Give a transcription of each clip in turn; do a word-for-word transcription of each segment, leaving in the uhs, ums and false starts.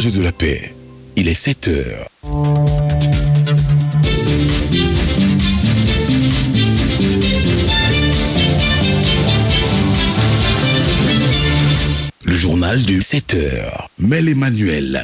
Radio de la Paix, il est sept heures. Le journal de sept heures. Mel Emmanuel.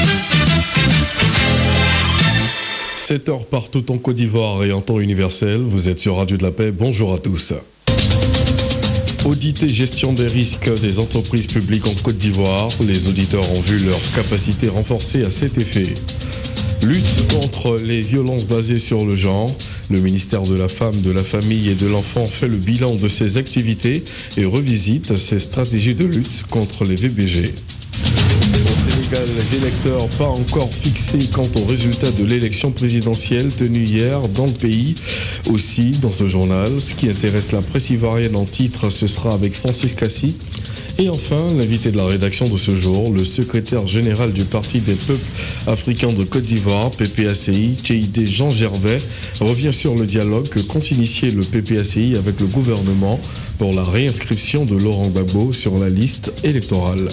sept heures partout en Côte d'Ivoire et en temps universel. Vous êtes sur Radio de la Paix. Bonjour à tous. Audit et gestion des risques des entreprises publiques en Côte d'Ivoire. Les auditeurs ont vu leur capacité renforcée à cet effet. Lutte contre les violences basées sur le genre. Le ministère de la Femme, de la Famille et de l'Enfant fait le bilan de ses activités et revisite ses stratégies de lutte contre les V B G. Au Sénégal, les électeurs pas encore fixés quant aux résultats de l'élection présidentielle tenue hier dans le pays. Aussi, dans ce journal, ce qui intéresse la presse ivoirienne en titre, ce sera avec Francis Cassi. Et enfin, l'invité de la rédaction de ce jour, le secrétaire général du Parti des peuples africains de Côte d'Ivoire, P P A C I, T I D Jean Gervais, revient sur le dialogue que compte initier le P P A C I avec le gouvernement pour la réinscription de Laurent Gbagbo sur la liste électorale.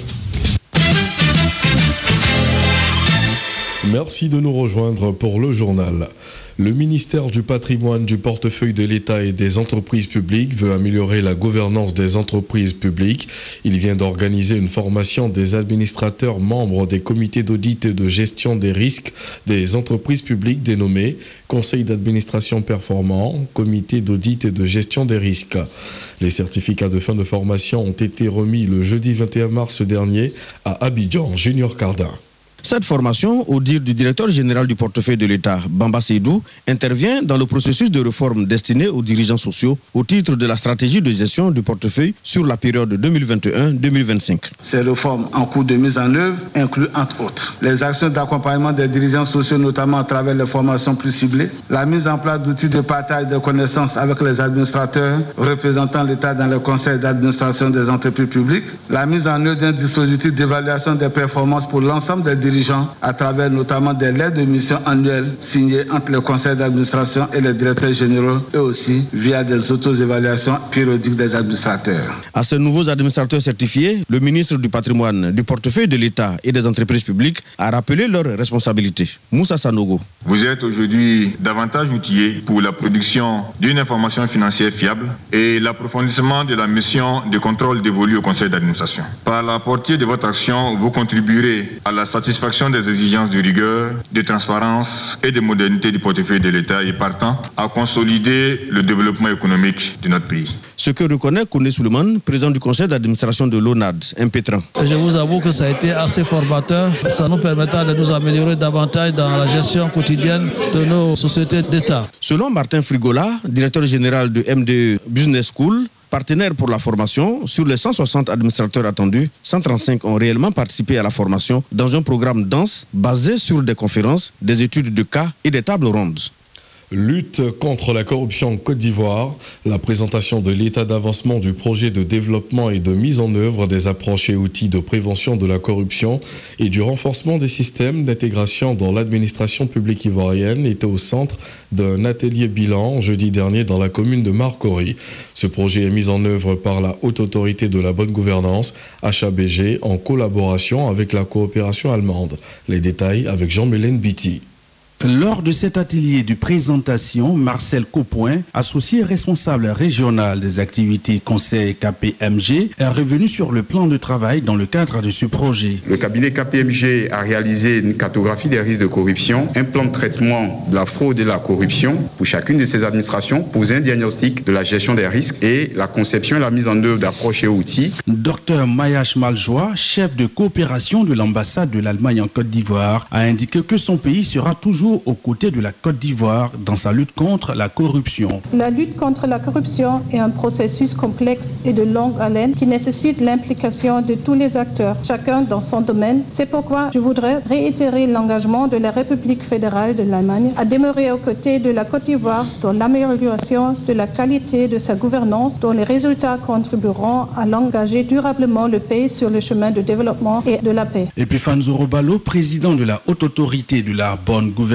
Merci de nous rejoindre pour le journal. Le ministère du patrimoine, du portefeuille de l'État et des entreprises publiques veut améliorer la gouvernance des entreprises publiques. Il vient d'organiser une formation des administrateurs membres des comités d'audit et de gestion des risques des entreprises publiques dénommés Conseil d'administration performant, Comité d'audit et de gestion des risques. Les certificats de fin de formation ont été remis le jeudi vingt et un mars dernier à Abidjan, Junior Cardin. Cette formation, au dire du directeur général du portefeuille de l'État, Bamba Seydou, intervient dans le processus de réforme destiné aux dirigeants sociaux au titre de la stratégie de gestion du portefeuille sur la période deux mille vingt et un à deux mille vingt-cinq. Ces réformes en cours de mise en œuvre incluent, entre autres, les actions d'accompagnement des dirigeants sociaux, notamment à travers les formations plus ciblées, la mise en place d'outils de partage de connaissances avec les administrateurs représentant l'État dans le conseil d'administration des entreprises publiques, la mise en œuvre d'un dispositif d'évaluation des performances pour l'ensemble des dirigeants à travers notamment des lettres de mission annuelles signées entre le conseil d'administration et les directeurs généraux et aussi via des auto-évaluations périodiques des administrateurs. À ces nouveaux administrateurs certifiés, le ministre du patrimoine, du portefeuille de l'État et des entreprises publiques a rappelé leurs responsabilités. Moussa Sanogo. Vous êtes aujourd'hui davantage outillés pour la production d'une information financière fiable et l'approfondissement de la mission de contrôle dévolue au conseil d'administration. Par la portée de votre action, vous contribuerez à la satisfaction des exigences de rigueur, de transparence et de modernité du portefeuille de l'État et partant à consolider le développement économique de notre pays. Ce que reconnaît Kouné Souleymane, président du conseil d'administration de l'O N A D, impétrant. Je vous avoue que ça a été assez formateur. Ça nous permettra de nous améliorer davantage dans la gestion quotidienne de nos sociétés d'État. Selon Martin Frigola, directeur général de M D E Business School, partenaires pour la formation, sur les cent soixante administrateurs attendus, cent trente-cinq ont réellement participé à la formation dans un programme dense basé sur des conférences, des études de cas et des tables rondes. Lutte contre la corruption en Côte d'Ivoire, la présentation de l'état d'avancement du projet de développement et de mise en œuvre des approches et outils de prévention de la corruption et du renforcement des systèmes d'intégration dans l'administration publique ivoirienne était au centre d'un atelier bilan jeudi dernier dans la commune de Marcory. Ce projet est mis en œuvre par la Haute Autorité de la Bonne Gouvernance, H A B G, en collaboration avec la coopération allemande. Les détails avec Jean-Mélène Biti. Lors de cet atelier de présentation, Marcel Caupoint, associé responsable régional des activités conseil K P M G, est revenu sur le plan de travail dans le cadre de ce projet. Le cabinet K P M G a réalisé une cartographie des risques de corruption, un plan de traitement de la fraude et de la corruption pour chacune de ces administrations, poser un diagnostic de la gestion des risques et la conception et la mise en œuvre d'approches et outils. Docteur Mayash Maljoie, chef de coopération de l'ambassade de l'Allemagne en Côte d'Ivoire, a indiqué que son pays sera toujours aux côtés de la Côte d'Ivoire dans sa lutte contre la corruption. La lutte contre la corruption est un processus complexe et de longue haleine qui nécessite l'implication de tous les acteurs, chacun dans son domaine. C'est pourquoi je voudrais réitérer l'engagement de la République fédérale de l'Allemagne à demeurer aux côtés de la Côte d'Ivoire dans l'amélioration de la qualité de sa gouvernance, dont les résultats contribueront à l'engager durablement le pays sur le chemin de développement et de la paix. Et puis Fanzoro Balo, président de la Haute Autorité de la Bonne Gouvernance,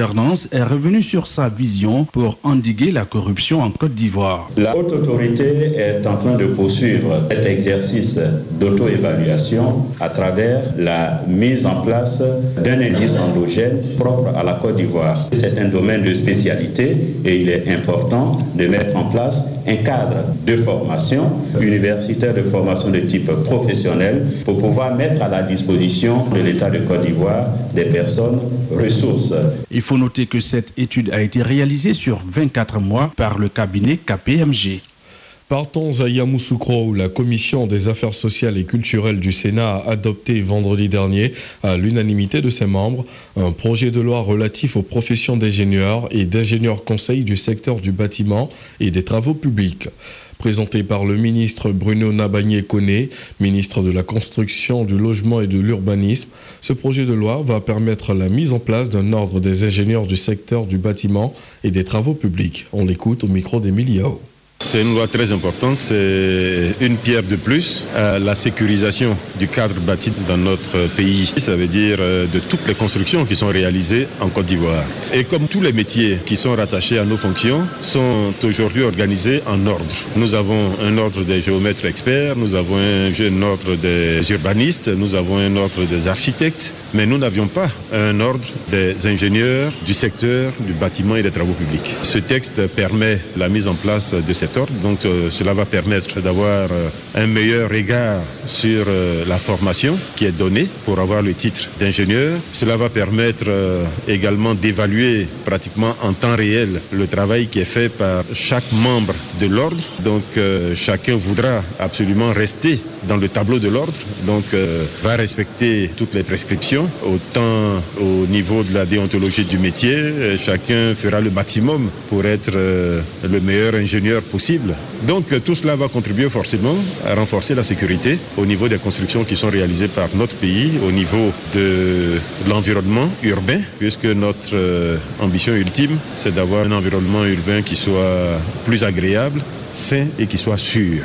gouvernance est revenu sur sa vision pour endiguer la corruption en Côte d'Ivoire. La haute autorité est en train de poursuivre cet exercice d'auto-évaluation à travers la mise en place d'un indice endogène propre à la Côte d'Ivoire. C'est un domaine de spécialité et il est important de mettre en place un cadre de formation universitaire, de formation de type professionnel pour pouvoir mettre à la disposition de l'État de Côte d'Ivoire des personnes ressources. Il faut noter que cette étude a été réalisée sur vingt-quatre mois par le cabinet K P M G. Partons à Yamoussoukro où la Commission des affaires sociales et culturelles du Sénat a adopté vendredi dernier à l'unanimité de ses membres un projet de loi relatif aux professions d'ingénieurs et d'ingénieurs conseils du secteur du bâtiment et des travaux publics. Présenté par le ministre Bruno Nabagné-Koné, ministre de la Construction, du Logement et de l'Urbanisme, ce projet de loi va permettre la mise en place d'un ordre des ingénieurs du secteur du bâtiment et des travaux publics. On l'écoute au micro d'Émile Yao. C'est une loi très importante, c'est une pierre de plus à la sécurisation du cadre bâti dans notre pays. Ça veut dire de toutes les constructions qui sont réalisées en Côte d'Ivoire. Et comme tous les métiers qui sont rattachés à nos fonctions sont aujourd'hui organisés en ordre. Nous avons un ordre des géomètres experts, nous avons un ordre des urbanistes, nous avons un ordre des architectes, mais nous n'avions pas un ordre des ingénieurs du secteur du bâtiment et des travaux publics. Ce texte permet la mise en place de cette ordre, donc euh, cela va permettre d'avoir euh, un meilleur regard sur euh, la formation qui est donnée pour avoir le titre d'ingénieur. Cela va permettre euh, également d'évaluer pratiquement en temps réel le travail qui est fait par chaque membre de l'ordre. Donc euh, chacun voudra absolument rester dans le tableau de l'ordre, donc euh, va respecter toutes les prescriptions, autant au niveau de la déontologie du métier, euh, chacun fera le maximum pour être euh, le meilleur ingénieur possible. Donc euh, tout cela va contribuer forcément à renforcer la sécurité au niveau des constructions qui sont réalisées par notre pays, au niveau de l'environnement urbain, puisque notre euh, ambition ultime, c'est d'avoir un environnement urbain qui soit plus agréable, sain et qui soit sûr.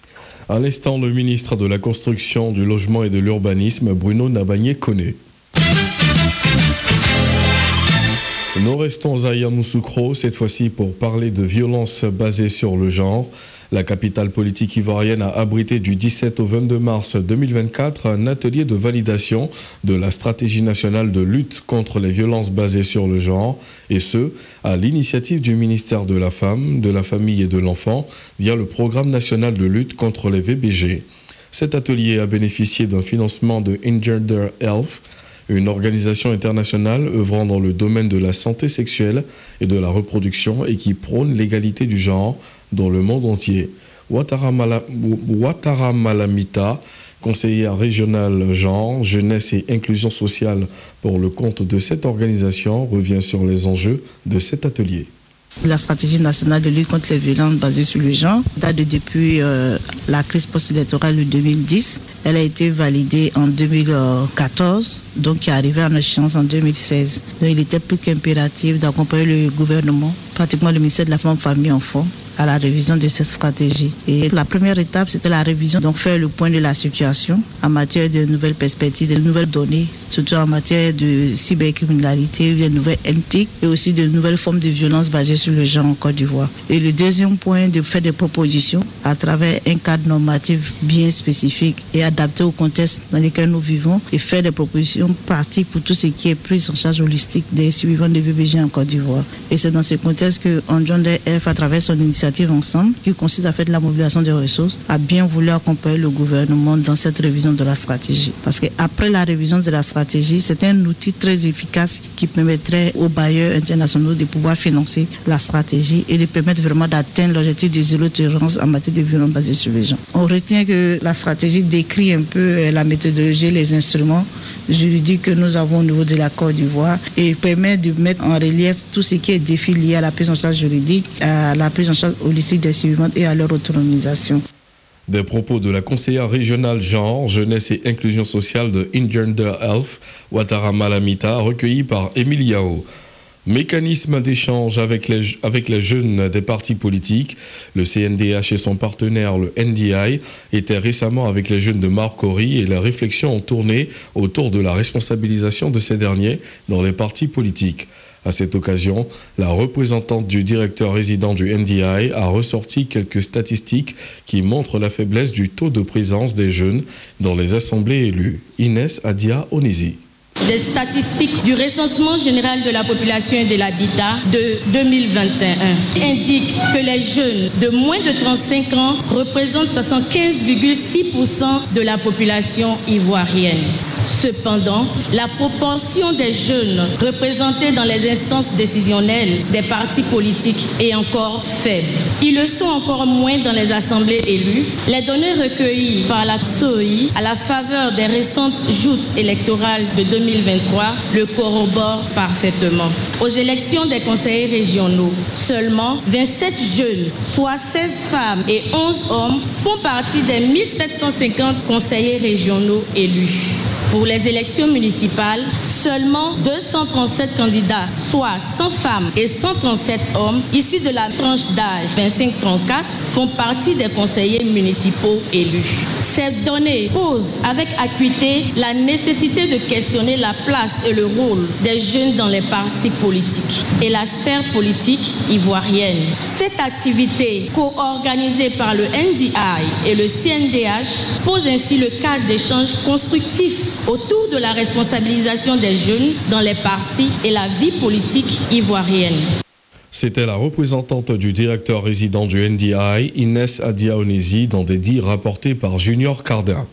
À l'instant, le ministre de la Construction, du Logement et de l'Urbanisme, Bruno Nabagné-Koné. Nous restons à Yamoussoukro, cette fois-ci pour parler de violences basées sur le genre. La capitale politique ivoirienne a abrité du dix-sept au vingt-deux mars deux mille vingt-quatre un atelier de validation de la stratégie nationale de lutte contre les violences basées sur le genre, et ce, à l'initiative du ministère de la Femme, de la Famille et de l'Enfant, via le programme national de lutte contre les V B G. Cet atelier a bénéficié d'un financement de Engender Health, une organisation internationale œuvrant dans le domaine de la santé sexuelle et de la reproduction et qui prône l'égalité du genre dans le monde entier. Ouattara, Mala, Ouattara Malamita, conseillère régionale genre, jeunesse et inclusion sociale pour le compte de cette organisation, revient sur les enjeux de cet atelier. La stratégie nationale de lutte contre les violences basées sur le genre date de depuis euh, la crise post-électorale de deux mille dix. Elle a été validée en deux mille quatorze, donc qui est arrivée en échéance en deux mille seize. Donc il était plus qu'impératif d'accompagner le gouvernement, pratiquement le ministère de la Femme, Famille et Enfants, à la révision de cette stratégie. Et la première étape, c'était la révision, donc faire le point de la situation en matière de nouvelles perspectives, de nouvelles données, surtout en matière de cybercriminalité, de nouvelles éthiques et aussi de nouvelles formes de violence basées sur le genre en Côte d'Ivoire. Et le deuxième point, de faire des propositions à travers un cadre normatif bien spécifique et adapté au contexte dans lequel nous vivons et faire des propositions pratiques pour tout ce qui est prise en charge holistique des survivants de V B G en Côte d'Ivoire. Et c'est dans ce contexte que Engender Health, à travers son initiative Ensemble, qui consiste à faire de la mobilisation des ressources, a bien voulu accompagner le gouvernement dans cette révision de la stratégie. Parce qu'après la révision de la stratégie, c'est un outil très efficace qui permettrait aux bailleurs internationaux de pouvoir financer la stratégie et de permettre vraiment d'atteindre l'objectif de zéro tolérance en matière de violence basée sur les gens. On retient que la stratégie décrit un peu la méthodologie, les instruments juridiques que nous avons au niveau de la Côte d'Ivoire et permet de mettre en relief tout ce qui est défi lié à la prise en charge juridique, à la prise en charge holistique des survivantes et à leur autonomisation. Des propos de la conseillère régionale genre, jeunesse et inclusion sociale de Engender Health, Ouattara Malamita, recueillis par Émile Yao. Mécanisme d'échange avec les, avec les jeunes des partis politiques. Le C N D H et son partenaire, le N D I, étaient récemment avec les jeunes de Marcory et les réflexions ont tourné autour de la responsabilisation de ces derniers dans les partis politiques. À cette occasion, la représentante du directeur résident du N D I a ressorti quelques statistiques qui montrent la faiblesse du taux de présence des jeunes dans les assemblées élues. Inès Adia Onisi. Des statistiques du recensement général de la population et de l'habitat de deux mille vingt et un indiquent que les jeunes de moins de trente-cinq ans représentent soixante-quinze virgule six pour cent de la population ivoirienne. Cependant, la proportion des jeunes représentés dans les instances décisionnelles des partis politiques est encore faible. Ils le sont encore moins dans les assemblées élues. Les données recueillies par la S O I à la faveur des récentes joutes électorales de deux mille vingt-trois le corroborent parfaitement. Aux élections des conseillers régionaux, seulement vingt-sept jeunes, soit seize femmes et onze hommes, font partie des mille sept cent cinquante conseillers régionaux élus. Pour les élections municipales, seulement deux cent trente-sept candidats, soit cent femmes et cent trente-sept hommes, issus de la tranche d'âge vingt-cinq à trente-quatre, font partie des conseillers municipaux élus. Ces données posent avec acuité la nécessité de questionner la place et le rôle des jeunes dans les partis politiques et la sphère politique ivoirienne. Cette activité co-organisée par le N D I et le C N D H pose ainsi le cadre d'échange constructif autour de la responsabilisation des jeunes dans les partis et la vie politique ivoirienne. C'était la représentante du directeur résident du N D I, Inès Adia Onisi, dans des dires rapportés par Junior Cardin.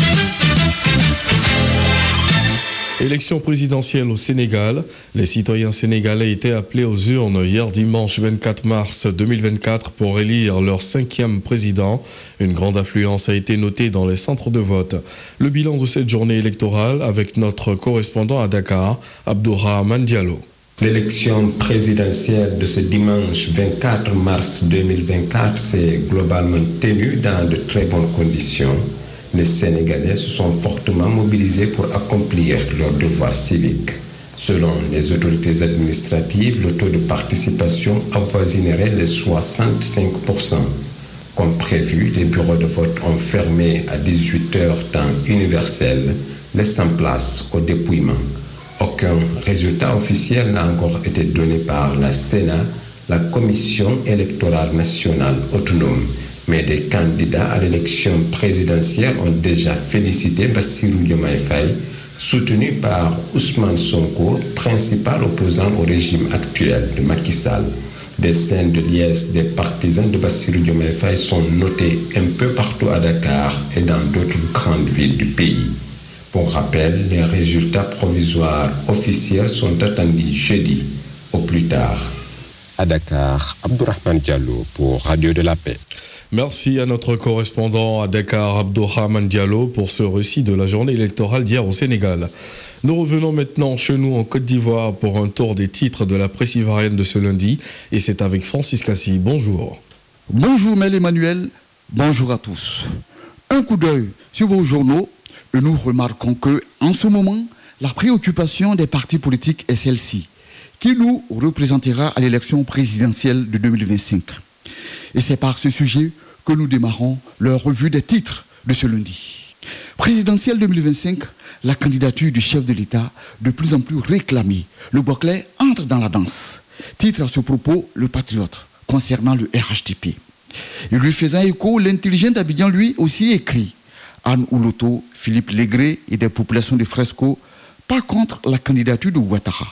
Élection présidentielle au Sénégal. Les citoyens sénégalais étaient appelés aux urnes hier dimanche vingt-quatre mars deux mille vingt-quatre pour élire leur cinquième président. Une grande affluence a été notée dans les centres de vote. Le bilan de cette journée électorale avec notre correspondant à Dakar, Abdourahmane Diallo. L'élection présidentielle de ce dimanche vingt-quatre mars deux mille vingt-quatre s'est globalement tenue dans de très bonnes conditions. Les Sénégalais se sont fortement mobilisés pour accomplir leur devoir civique. Selon les autorités administratives, le taux de participation avoisinerait les soixante-cinq pour cent. Comme prévu, les bureaux de vote ont fermé à dix-huit heures temps universel, laissant place au dépouillement. Aucun résultat officiel n'a encore été donné par la Sénat, la Commission électorale nationale autonome. Mais des candidats à l'élection présidentielle ont déjà félicité Bassirou Diomaye Faye, soutenu par Ousmane Sonko, principal opposant au régime actuel de Macky Sall. Des scènes de liesse des partisans de Bassirou Diomaye Faye sont notées un peu partout à Dakar et dans d'autres grandes villes du pays. Pour rappel, les résultats provisoires officiels sont attendus jeudi au plus tard. À Dakar, Abdourahmane Diallo pour Radio de la Paix. Merci à notre correspondant à Dakar, Abdourahmane Diallo, pour ce récit de la journée électorale d'hier au Sénégal. Nous revenons maintenant chez nous en Côte d'Ivoire pour un tour des titres de la presse ivoirienne de ce lundi. Et c'est avec Francis Cassi. Bonjour. Bonjour Mel Emmanuel, bonjour à tous. Un coup d'œil sur vos journaux et nous remarquons que, en ce moment, la préoccupation des partis politiques est celle-ci, qui nous représentera à l'élection présidentielle de deux mille vingt-cinq. Et c'est par ce sujet que nous démarrons leur revue des titres de ce lundi. Présidentielle deux mille vingt-cinq, la candidature du chef de l'État de plus en plus réclamée. Le Boclet entre dans la danse. Titre à ce propos, le Patriote, concernant le R H D P. Et lui faisant écho, l'intelligent d'Abidjan, lui aussi écrit. Anne Ouloto, Philippe Légré et des populations de Fresco, pas contre la candidature de Ouattara.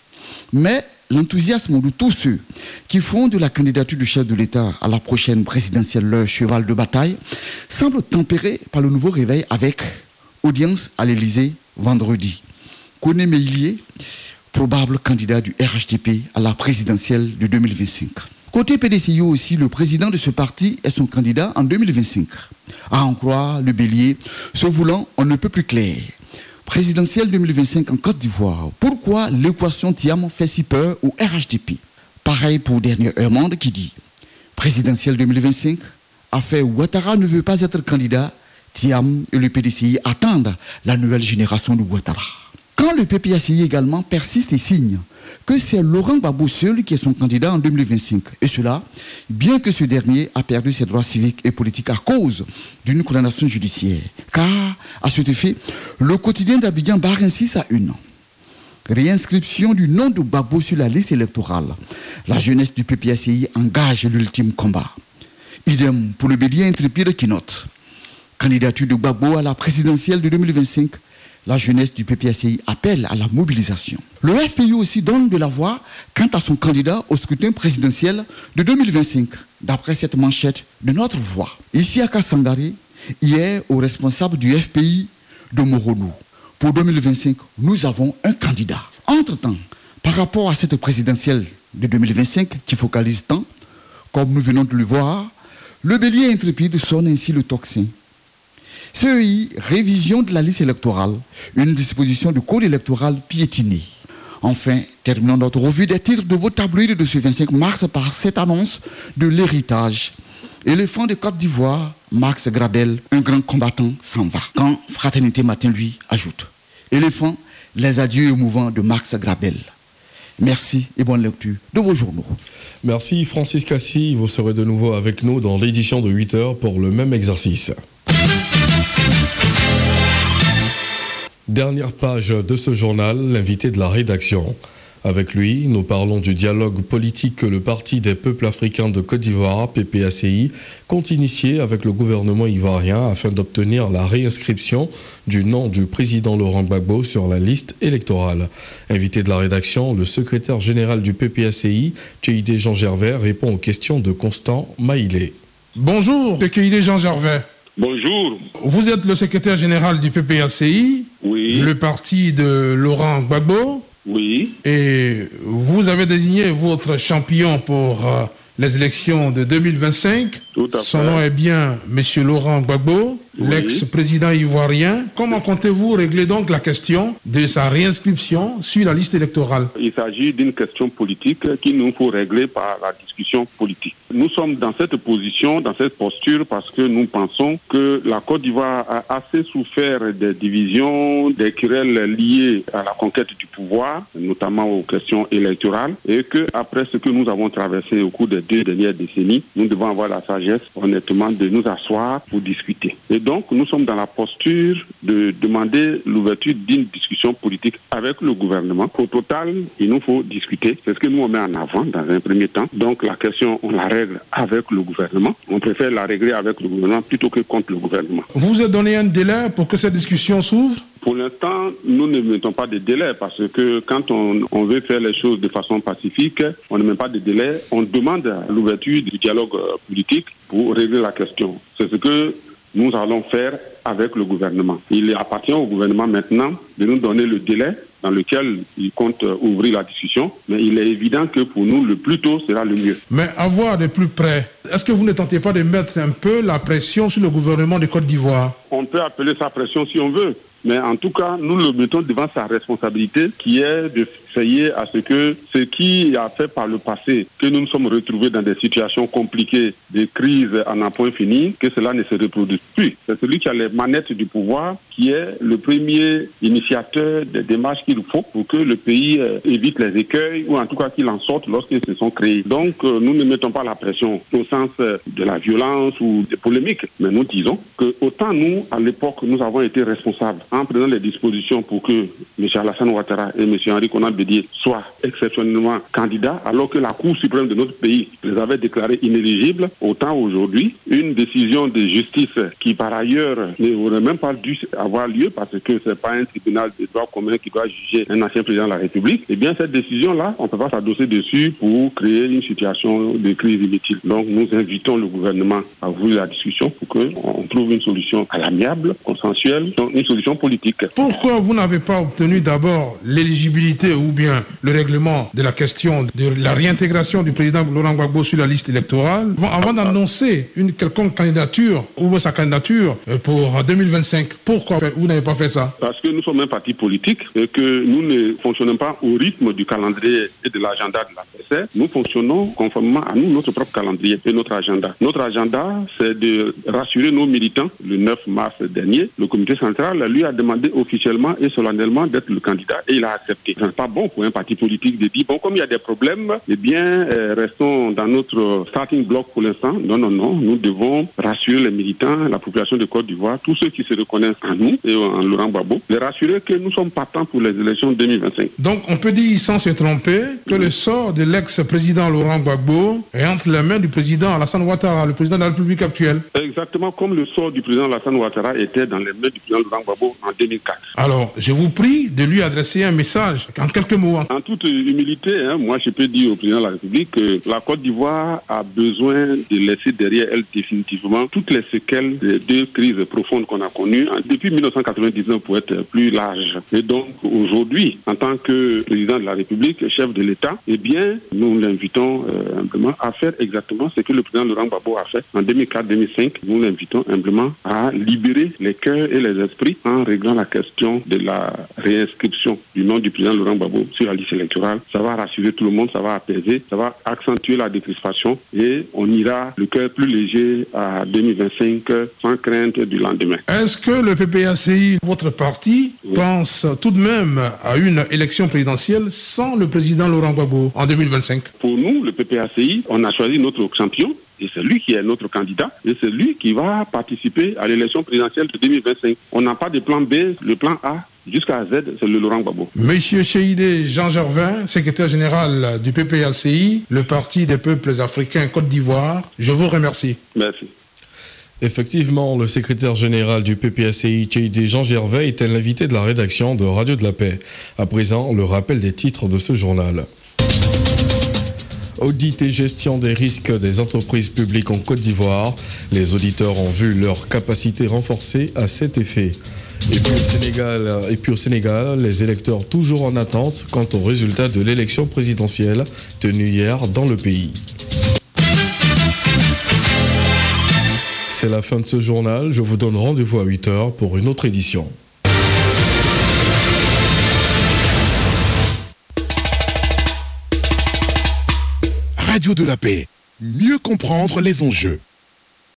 Mais l'enthousiasme de tous ceux qui font de la candidature du chef de l'État à la prochaine présidentielle leur cheval de bataille semble tempéré par le nouveau réveil avec audience à l'Élysée vendredi. Koné Meilier, probable candidat du R H D P à la présidentielle de deux mille vingt-cinq. Côté P D C I O aussi, le président de ce parti est son candidat en deux mille vingt-cinq. À en croire le bélier, se voulant on ne peut plus clair. Présidentielle deux mille vingt-cinq en Côte d'Ivoire. Pourquoi l'équation Thiam fait si peur au R H D P? Pareil pour Dernier Heure Monde qui dit présidentielle deux mille vingt-cinq, affaire Ouattara ne veut pas être candidat, Thiam et le P D C I attendent la nouvelle génération de Ouattara. Quand le P P A C I également persiste et signe que c'est Laurent Gbagbo seul qui est son candidat en deux mille vingt-cinq. Et cela, bien que ce dernier a perdu ses droits civiques et politiques à cause d'une condamnation judiciaire. Car, à cet effet, le quotidien d'Abidjan barre ainsi sa une. Réinscription du nom de Gbagbo sur la liste électorale. La jeunesse du P P A C I engage l'ultime combat. Idem pour le bélier intrépide qui note. Candidature de Gbagbo à la présidentielle de deux mille vingt-cinq. La jeunesse du P P A C I appelle à la mobilisation. Le F P I aussi donne de la voix quant à son candidat au scrutin présidentiel de deux mille vingt-cinq, d'après cette manchette de notre voix. Ici à Kassangari, hier, au responsable du F P I de Moronou. Pour deux mille vingt-cinq, nous avons un candidat. Entre-temps, par rapport à cette présidentielle de deux mille vingt-cinq qui focalise tant, comme nous venons de le voir, le bélier intrépide sonne ainsi le tocsin. C E I, révision de la liste électorale, une disposition du code électoral piétinée. Enfin, terminons notre revue des titres de vos tabloïds de ce vingt-cinq mars par cette annonce de l'héritage. Éléphant de Côte d'Ivoire, Max Gradel, un grand combattant, s'en va. Quand Fraternité Matin, lui, ajoute. Éléphant, les adieux émouvants de Max Gradel. Merci et bonne lecture de vos journaux. Merci Francis Cassi. Vous serez de nouveau avec nous dans l'édition de huit heures pour le même exercice. Dernière page de ce journal, l'invité de la rédaction. Avec lui, nous parlons du dialogue politique que le Parti des peuples africains de Côte d'Ivoire, P P A C I, compte initier avec le gouvernement ivoirien afin d'obtenir la réinscription du nom du président Laurent Gbagbo sur la liste électorale. Invité de la rédaction, le secrétaire général du P P A C I, Tchéidé Jean Gervais, répond aux questions de Constant Maïlé. Bonjour, Tchéidé Jean Gervais. Bonjour. Vous êtes le secrétaire général du P P A C I, oui. Le parti de Laurent Gbagbo. Oui. Et vous avez désigné votre champion pour euh, les élections de deux mille vingt-cinq. Tout à fait. Son nom est bien M. Laurent Gbagbo, oui. L'ex-président ivoirien. Comment comptez-vous régler donc la question de sa réinscription sur la liste électorale? Il s'agit d'une question politique qu'il nous faut régler par la discussion politique. Nous sommes dans cette position, dans cette posture, parce que nous pensons que la Côte d'Ivoire a assez souffert des divisions, des querelles liées à la conquête du pouvoir, notamment aux questions électorales, et que après ce que nous avons traversé au cours des deux dernières décennies, nous devons avoir la sagesse, honnêtement, de nous asseoir pour discuter. Et donc, nous sommes dans la posture de demander l'ouverture d'une discussion politique avec le gouvernement. Au total, il nous faut discuter. C'est ce que nous on met en avant dans un premier temps. Donc, la question, on la règle avec le gouvernement. On préfère la régler avec le gouvernement plutôt que contre le gouvernement. Vous vous êtes donné un délai pour que cette discussion s'ouvre? Pour l'instant, nous ne mettons pas de délai parce que quand on, on veut faire les choses de façon pacifique, on ne met pas de délai. On demande l'ouverture du dialogue politique pour régler la question. C'est ce que nous allons faire avec le gouvernement. Il appartient au gouvernement maintenant de nous donner le délai dans lequel il compte ouvrir la discussion. Mais il est évident que pour nous, le plus tôt sera le mieux. Mais à voir de plus près, est-ce que vous ne tentez pas de mettre un peu la pression sur le gouvernement de Côte d'Ivoire? On peut appeler ça pression si on veut. Mais en tout cas, nous le mettons devant sa responsabilité qui est de veiller à ce que ce qui a fait par le passé que nous nous sommes retrouvés dans des situations compliquées, des crises à n'en point fini, que cela ne se reproduise plus. C'est celui qui a les manettes du pouvoir qui est le premier initiateur des démarches qu'il faut pour que le pays évite les écueils ou en tout cas qu'il en sorte lorsqu'ils se sont créés. Donc nous ne mettons pas la pression au sens de la violence ou des polémiques, mais nous disons que autant nous, à l'époque, nous avons été responsables en prenant les dispositions pour que M. Alassane Ouattara et M. Henri Konan Bédié soient exceptionnellement candidats, alors que la Cour suprême de notre pays les avait déclarés inéligibles. Autant aujourd'hui, une décision de justice qui par ailleurs n'aurait même pas dû avoir lieu parce que ce n'est pas un tribunal de droit commun qui doit juger un ancien président de la République, eh bien cette décision-là, on ne peut pas s'adosser dessus pour créer une situation de crise inutile. Donc nous invitons le gouvernement à ouvrir la discussion pour qu'on trouve une solution à l'amiable, consensuelle, donc une solution politique. Pourquoi vous n'avez pas obtenu d'abord l'éligibilité ou bien le règlement de la question de la réintégration du président Laurent Gbagbo sur la liste électorale avant d'annoncer une quelconque candidature ou sa candidature pour deux mille vingt-cinq? Pourquoi vous n'avez pas fait ça? Parce que nous sommes un parti politique et que nous ne fonctionnons pas au rythme du calendrier et de l'agenda de la P C. Nous fonctionnons conformément à nous, notre propre calendrier et notre agenda. Notre agenda, c'est de rassurer nos militants. Le neuf mars dernier, le comité central lui a demandé officiellement et solennellement d'être le candidat et il a accepté. Ce n'est pas bon pour un parti politique de dire, bon, comme il y a des problèmes, eh bien, euh, restons dans notre starting block pour l'instant. Non, non, non, nous devons rassurer les militants, la population de Côte d'Ivoire, tous ceux qui se reconnaissent en nous et en Laurent Gbagbo, les rassurer que nous sommes partants pour les élections deux mille vingt-cinq. Donc, on peut dire, sans se tromper, que le sort de l'ex-président Laurent Gbagbo est entre les mains du président Alassane Ouattara, le président de la République actuelle. Exactement comme le sort du président Alassane Ouattara était dans les mains du président Laurent Gbagbo en deux mille quatre. Alors, je vous prie de lui adresser un message en quelques mots. En toute humilité, hein, moi je peux dire au président de la République que la Côte d'Ivoire a besoin de laisser derrière elle définitivement toutes les séquelles des deux crises profondes qu'on a connues depuis mille neuf cent quatre-vingt-dix-neuf pour être plus large. Et donc aujourd'hui, en tant que président de la République, chef de l'État, eh bien, nous l'invitons euh, humblement à faire exactement ce que le président Laurent Gbagbo a fait en deux mille quatre deux mille cinq. Nous l'invitons humblement à libérer les cœurs et les esprits en réglant la question de la réinscription du nom du président Laurent Gbagbo sur la liste électorale. Ça va rassurer tout le monde, ça va apaiser, ça va accentuer la décrispation et on ira le cœur plus léger à deux mille vingt-cinq sans crainte du lendemain. Est-ce que le P P A C I, votre parti, oui, pense tout de même à une élection présidentielle sans le président Laurent Gbagbo en deux mille vingt-cinq? Pour nous, le P P A C I, on a choisi notre champion. Et c'est lui qui est notre candidat et c'est lui qui va participer à l'élection présidentielle de deux mille vingt-cinq. On n'a pas de plan B, le plan A jusqu'à Z, c'est le Laurent Gbagbo. Monsieur Cheidé Jean Gervin, secrétaire général du P P A C I, le Parti des peuples africains Côte d'Ivoire, je vous remercie. Merci. Effectivement, le secrétaire général du P P A C I, Cheidé Jean Gervin, était l'invité de la rédaction de Radio de la Paix. À présent, le rappel des titres de ce journal. Audit et gestion des risques des entreprises publiques en Côte d'Ivoire. Les auditeurs ont vu leur capacité renforcée à cet effet. Et puis, au Sénégal, et puis au Sénégal, les électeurs toujours en attente quant aux résultats de l'élection présidentielle tenue hier dans le pays. C'est la fin de ce journal. Je vous donne rendez-vous à huit heures pour une autre édition. Radio de la Paix, mieux comprendre les enjeux.